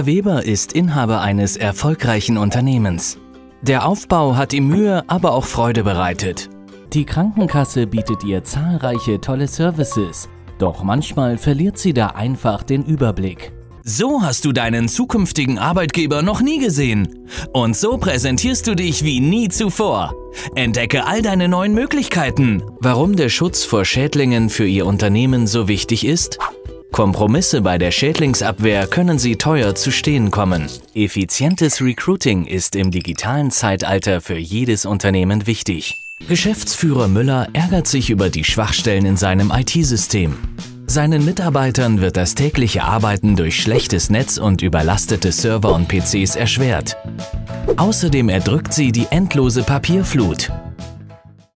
Herr Weber ist Inhaber eines erfolgreichen Unternehmens. Der Aufbau hat ihm Mühe, aber auch Freude bereitet. Die Krankenkasse bietet ihr zahlreiche tolle Services, doch manchmal verliert sie da einfach den Überblick. So hast du deinen zukünftigen Arbeitgeber noch nie gesehen. Und so präsentierst du dich wie nie zuvor. Entdecke all deine neuen Möglichkeiten. Warum der Schutz vor Schädlingen für Ihr Unternehmen so wichtig ist? Kompromisse bei der Schädlingsabwehr können Sie teuer zu stehen kommen. Effizientes Recruiting ist im digitalen Zeitalter für jedes Unternehmen wichtig. Geschäftsführer Müller ärgert sich über die Schwachstellen in seinem IT-System. Seinen Mitarbeitern wird das tägliche Arbeiten durch schlechtes Netz und überlastete Server und PCs erschwert. Außerdem erdrückt sie die endlose Papierflut.